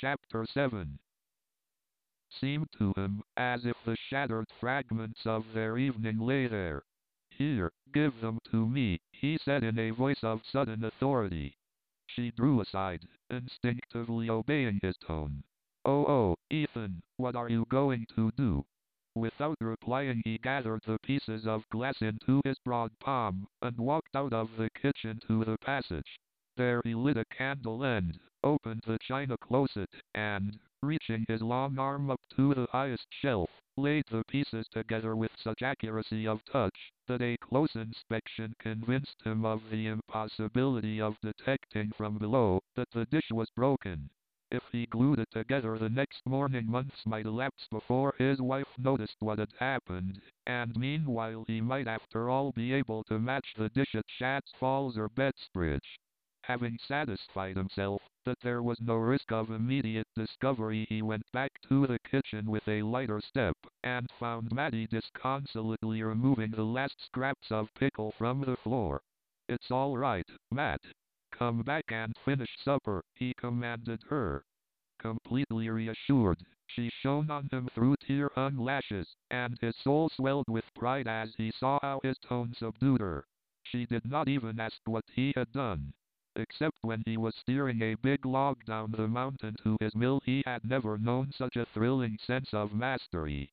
Chapter 7 seemed to him as if the shattered fragments of their evening lay there. Here, give them to me, he said in a voice of sudden authority. She drew aside, instinctively obeying his tone. Oh, Ethan, what are you going to do? Without replying, he gathered the pieces of glass into his broad palm and walked out of the kitchen to the passage. There he lit a candle and opened the china closet and, reaching his long arm up to the highest shelf, laid the pieces together with such accuracy of touch that a close inspection convinced him of the impossibility of detecting from below that the dish was broken. If he glued it together the next morning, months might elapse before his wife noticed what had happened, and meanwhile he might after all be able to match the dish at Shat's Falls or Betsbridge. Having satisfied himself that there was no risk of immediate discovery, he went back to the kitchen with a lighter step, and found Mattie disconsolately removing the last scraps of pickle from the floor. "It's all right, Matt. Come back and finish supper," he commanded her. Completely reassured, she shone on him through tear-hung lashes, and his soul swelled with pride as he saw how his tone subdued her. She did not even ask what he had done. Except when he was steering a big log down the mountain to his mill, he had never known such a thrilling sense of mastery.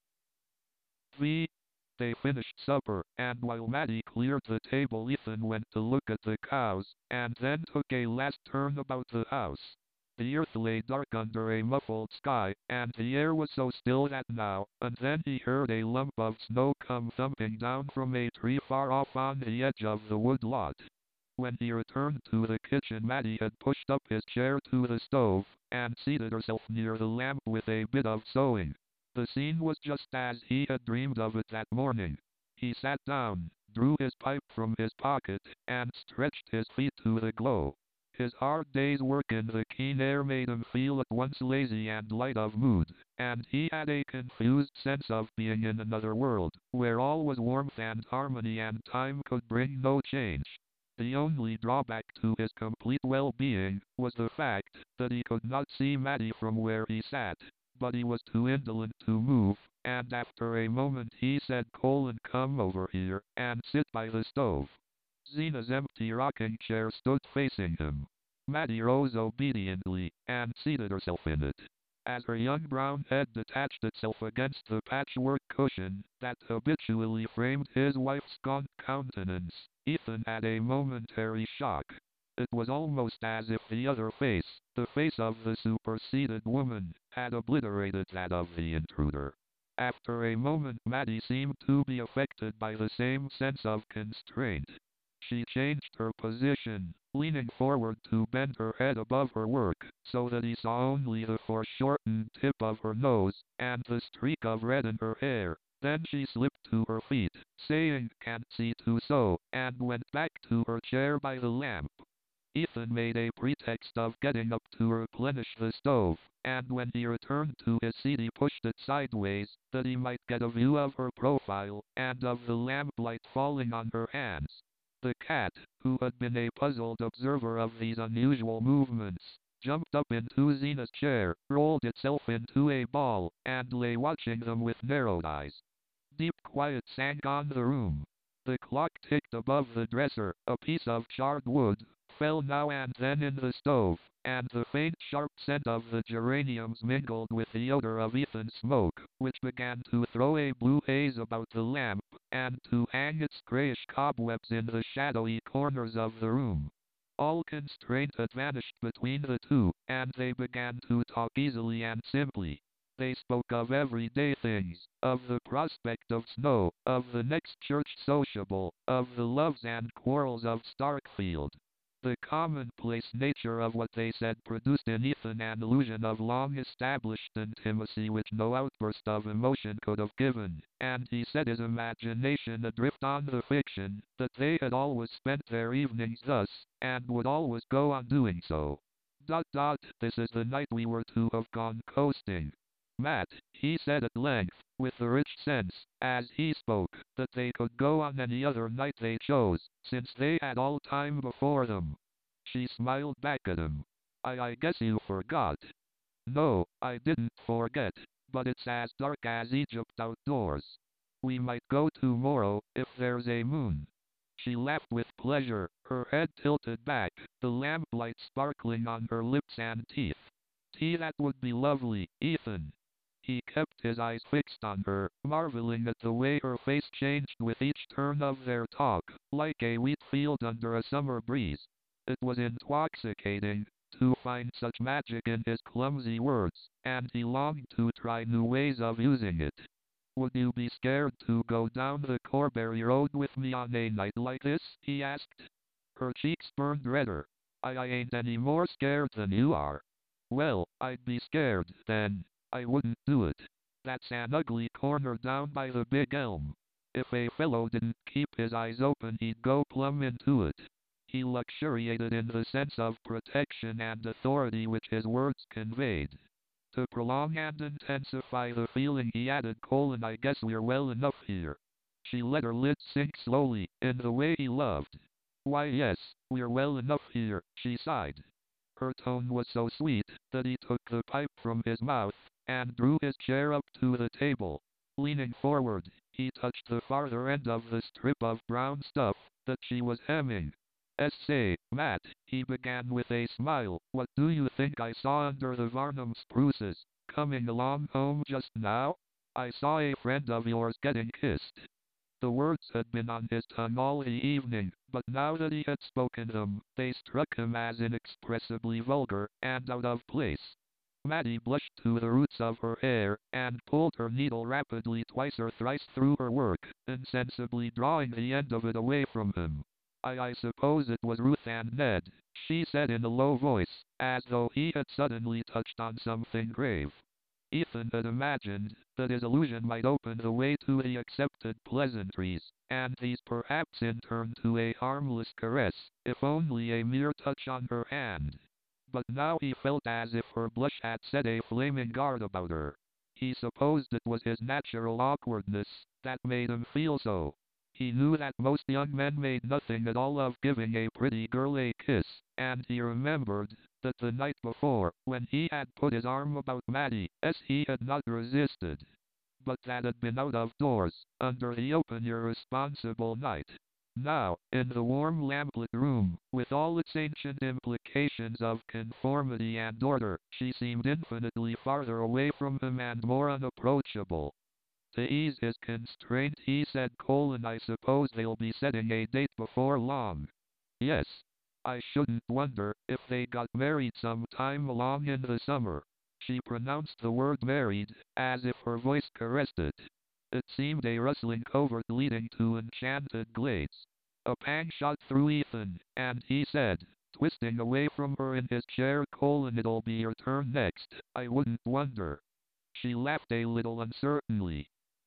They finished supper, and while Mattie cleared the table, Ethan went to look at the cows, and then took a last turn about the house. The earth lay dark under a muffled sky, and the air was so still that now and then he heard a lump of snow come thumping down from a tree far off on the edge of the wood lot. When he returned to the kitchen, Mattie had pushed up his chair to the stove, and seated herself near the lamp with a bit of sewing. The scene was just as he had dreamed of it that morning. He sat down, drew his pipe from his pocket, and stretched his feet to the glow. His hard day's work in the keen air made him feel at once lazy and light of mood, and he had a confused sense of being in another world, where all was warmth and harmony and time could bring no change. The only drawback to his complete well-being was the fact that he could not see Mattie from where he sat, but he was too indolent to move, and after a moment he said, "Come over here and sit by the stove." Zena's empty rocking chair stood facing him. Mattie rose obediently, and seated herself in it. As her young brown head detached itself against the patchwork cushion that habitually framed his wife's gaunt countenance, Ethan had a momentary shock. It was almost as if the other face, the face of the superseded woman, had obliterated that of the intruder. After a moment, Mattie seemed to be affected by the same sense of constraint. She changed her position, leaning forward to bend her head above her work, so that he saw only the foreshortened tip of her nose, and the streak of red in her hair. Then she slipped to her feet, saying, "Can't see to sew," and went back to her chair by the lamp. Ethan made a pretext of getting up to replenish the stove, and when he returned to his seat he pushed it sideways, that he might get a view of her profile, and of the lamplight falling on her hands. The cat, who had been a puzzled observer of these unusual movements, jumped up into Zena's chair, rolled itself into a ball, and lay watching them with narrowed eyes. Deep quiet sank on the room. The clock ticked above the dresser, a piece of charred wood fell now and then in the stove, and the faint sharp scent of the geraniums mingled with the odor of Ethan's smoke, which began to throw a blue haze about the lamp, and to hang its grayish cobwebs in the shadowy corners of the room. All constraint had vanished between the two, and they began to talk easily and simply. They spoke of everyday things, of the prospect of snow, of the next church sociable, of the loves and quarrels of Starkfield. The commonplace nature of what they said produced in Ethan an illusion of long-established intimacy which no outburst of emotion could have given, and he set his imagination adrift on the fiction that they had always spent their evenings thus, and would always go on doing so. This is the night we were to have gone coasting. Matt, he said at length, with the rich sense, as he spoke, that they could go on any other night they chose, since they had all time before them. She smiled back at him. I guess you forgot. No, I didn't forget, but it's as dark as Egypt outdoors. We might go tomorrow, if there's a moon. She laughed with pleasure, her head tilted back, the lamplight sparkling on her lips and teeth. That would be lovely, Ethan. He kept his eyes fixed on her, marveling at the way her face changed with each turn of their talk, like a wheat field under a summer breeze. It was intoxicating to find such magic in his clumsy words, and he longed to try new ways of using it. Would you be scared to go down the Corbury Road with me on a night like this? He asked. Her cheeks burned redder. I ain't any more scared than you are. Well, I'd be scared, then. I wouldn't do it. That's an ugly corner down by the big elm. If a fellow didn't keep his eyes open he'd go plumb into it. He luxuriated in the sense of protection and authority which his words conveyed. To prolong and intensify the feeling he added, I guess we're well enough here. She let her lids sink slowly, in the way he loved. Why yes, we're well enough here, she sighed. Her tone was so sweet, that he took the pipe from his mouth, and drew his chair up to the table. Leaning forward, he touched the farther end of the strip of brown stuff that she was hemming. Say, Matt, he began with a smile, what do you think I saw under the Varnum spruces, coming along home just now? I saw a friend of yours getting kissed. The words had been on his tongue all the evening, but now that he had spoken them, they struck him as inexpressibly vulgar and out of place. Maddie blushed to the roots of her hair, and pulled her needle rapidly twice or thrice through her work, insensibly drawing the end of it away from him. I suppose it was Ruth and Ned, she said in a low voice, as though he had suddenly touched on something grave. Ethan had imagined that his allusion might open the way to the accepted pleasantries, and these perhaps in turn to a harmless caress, if only a mere touch on her hand. But now he felt as if her blush had set a flaming guard about her. He supposed it was his natural awkwardness that made him feel so. He knew that most young men made nothing at all of giving a pretty girl a kiss, and he remembered that the night before, when he had put his arm about Maddie, he had not resisted. But that had been out of doors, under the open irresponsible night. Now, in the warm lamplit room, with all its ancient implications of conformity and order, she seemed infinitely farther away from him and more unapproachable. To ease his constraint he said, I suppose they'll be setting a date before long. Yes. I shouldn't wonder if they got married some time along in the summer. She pronounced the word married, as if her voice caressed it. It seemed a rustling covert leading to enchanted glades. A pang shot through Ethan, and he said, twisting away from her in his chair, it'll be your turn next, I wouldn't wonder. She laughed a little uncertainly.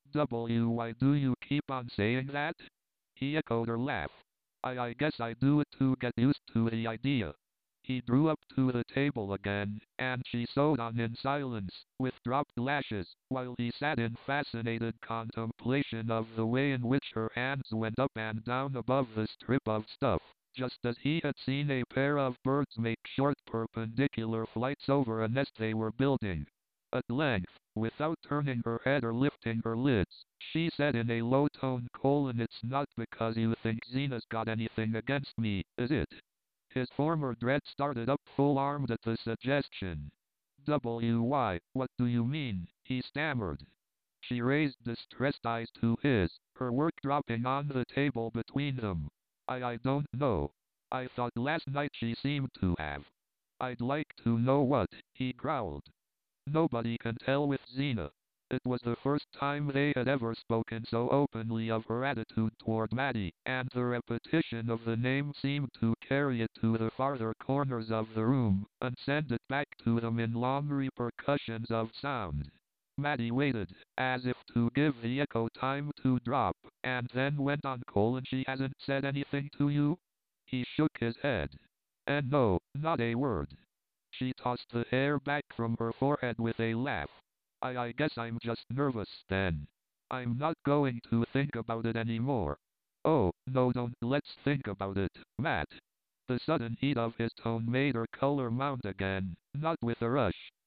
Why do you keep on saying that? He echoed her laugh. I guess I do it to get used to the idea. He drew up to the table again, and she sewed on in silence, with dropped lashes, while he sat in fascinated contemplation of the way in which her hands went up and down above the strip of stuff, just as he had seen a pair of birds make short perpendicular flights over a nest they were building. At length, without turning her head or lifting her lids, she said in a low tone, it's not because you think Zena's got anything against me, is it? His former dread started up full-armed at the suggestion. Why, what do you mean? He stammered. She raised distressed eyes to his, her work dropping on the table between them. I don't know. I thought last night she seemed to have. I'd like to know what, he growled. Nobody can tell with Zena. It was the first time they had ever spoken so openly of her attitude toward Maddie, and the repetition of the name seemed to carry it to the farther corners of the room, and send it back to them in long repercussions of sound. Maddie waited, as if to give the echo time to drop, and then went on, she hasn't said anything to you? He shook his head. And no, not a word. She tossed the hair back from her forehead with a laugh. I guess I'm just nervous then. I'm not going to think about it anymore. Oh, no, don't let's think about it, Matt. The sudden heat of his tone made her color mount again, not with a rush,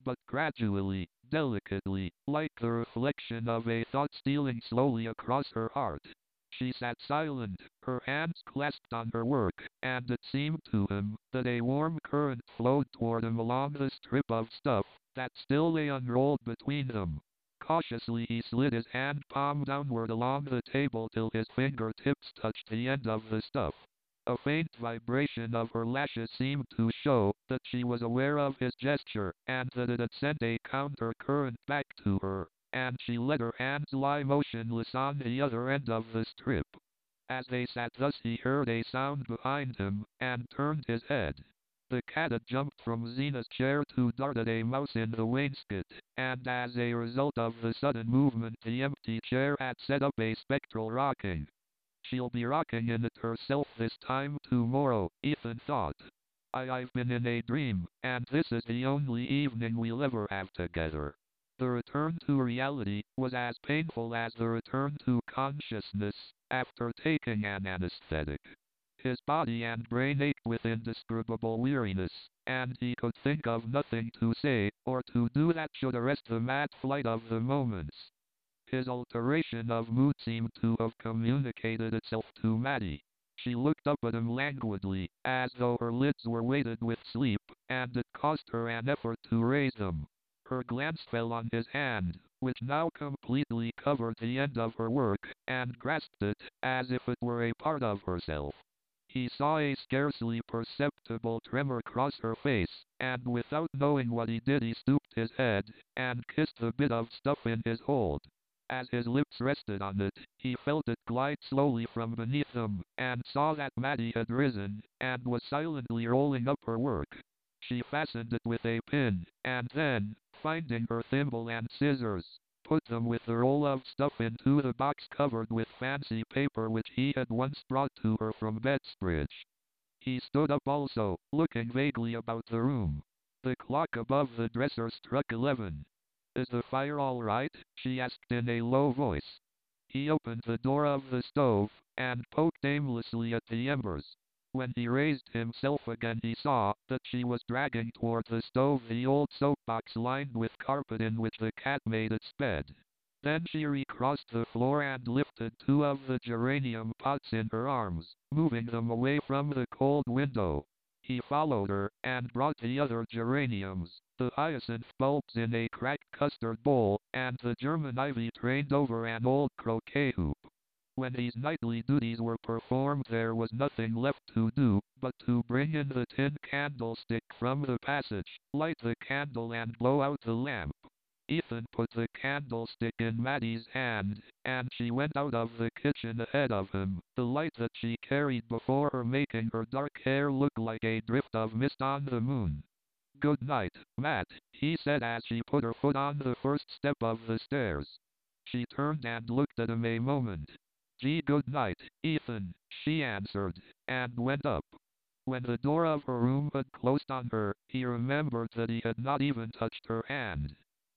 but gradually, delicately, like the reflection of a thought stealing slowly across her heart. She sat silent, her hands clasped on her work, and it seemed to him that a warm current flowed toward him along the strip of stuff that still lay unrolled between them. Cautiously he slid his hand palm downward along the table till his fingertips touched the end of the stuff. A faint vibration of her lashes seemed to show that she was aware of his gesture, and that it had sent a counter-current back to her, and she let her hands lie motionless on the other end of the strip. As they sat thus he heard a sound behind him, and turned his head. The cat had jumped from Zena's chair to dart at a mouse in the wainscot, and as a result of the sudden movement the empty chair had set up a spectral rocking. She'll be rocking in it herself this time tomorrow, Ethan thought. I've been in a dream, and this is the only evening we'll ever have together. The return to reality was as painful as the return to consciousness after taking an anesthetic. His body and brain ached with indescribable weariness, and he could think of nothing to say or to do that should arrest the mad flight of the moments. His alteration of mood seemed to have communicated itself to Maddie. She looked up at him languidly, as though her lids were weighted with sleep, and it cost her an effort to raise them. Her glance fell on his hand, which now completely covered the end of her work, and grasped it, as if it were a part of herself. He saw a scarcely perceptible tremor cross her face, and without knowing what he did he stooped his head, and kissed the bit of stuff in his hold. As his lips rested on it, he felt it glide slowly from beneath them, and saw that Maddie had risen, and was silently rolling up her work. She fastened it with a pin, and then, finding her thimble and scissors, put them with the roll of stuff into the box covered with fancy paper which he had once brought to her from Betsbridge. He stood up also, looking vaguely about the room. The clock above the dresser struck 11. "Is the fire all right?" she asked in a low voice. He opened the door of the stove, and poked aimlessly at the embers. When he raised himself again he saw that she was dragging toward the stove the old soapbox lined with carpet in which the cat made its bed. Then she recrossed the floor and lifted two of the geranium pots in her arms, moving them away from the cold window. He followed her, and brought the other geraniums, the hyacinth bulbs in a cracked custard bowl, and the German ivy trained over an old croquet hoop. When these nightly duties were performed there was nothing left to do, but to bring in the tin candlestick from the passage, light the candle and blow out the lamp. Ethan put the candlestick in Maddie's hand, and she went out of the kitchen ahead of him, the light that she carried before her making her dark hair look like a drift of mist on the moon. "Good night, Matt," he said as she put her foot on the first step of the stairs. She turned and looked at him a moment. "Gee, good night, Ethan," she answered, and went up. When the door of her room had closed on her, he remembered that he had not even touched her hand.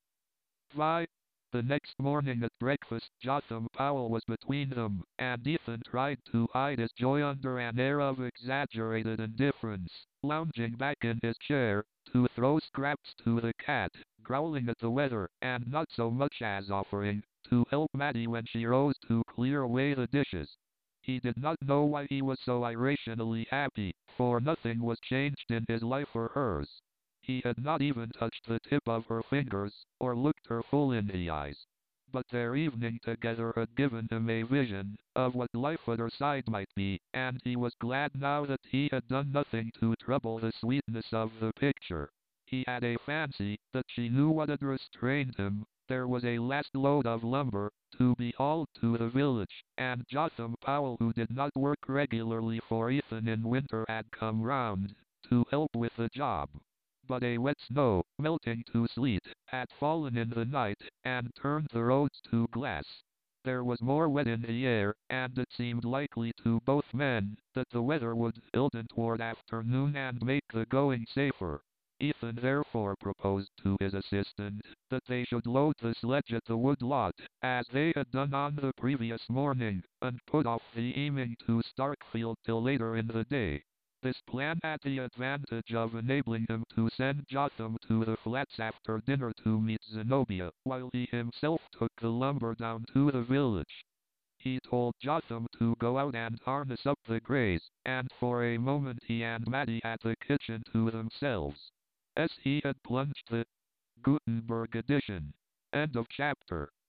Why? The next morning at breakfast Jotham Powell was between them, and Ethan tried to hide his joy under an air of exaggerated indifference, lounging back in his chair, to throw scraps to the cat, growling at the weather, and not so much as offering to help Maddie when she rose to clear away the dishes. He did not know why he was so irrationally happy, for nothing was changed in his life or hers. He had not even touched the tip of her fingers, or looked her full in the eyes. But their evening together had given him a vision of what life at her side might be, and he was glad now that he had done nothing to trouble the sweetness of the picture. He had a fancy that she knew what had restrained him. There was a last load of lumber to be hauled to the village, and Jotham Powell, who did not work regularly for Ethan in winter, had come round to help with the job. But a wet snow, melting to sleet, had fallen in the night, and turned the roads to glass. There was more wet in the air, and it seemed likely to both men that the weather would ilden toward afternoon and make the going safer. Ethan therefore proposed to his assistant that they should load the sledge at the wood lot, as they had done on the previous morning, and put off the aiming to Starkfield till later in the day. This plan had the advantage of enabling him to send Jotham to the flats after dinner to meet Zenobia, while he himself took the lumber down to the village. He told Jotham to go out and harness up the greys, and for a moment he and Maddie had the kitchen to themselves. As he had plunged the Gutenberg edition. End of chapter.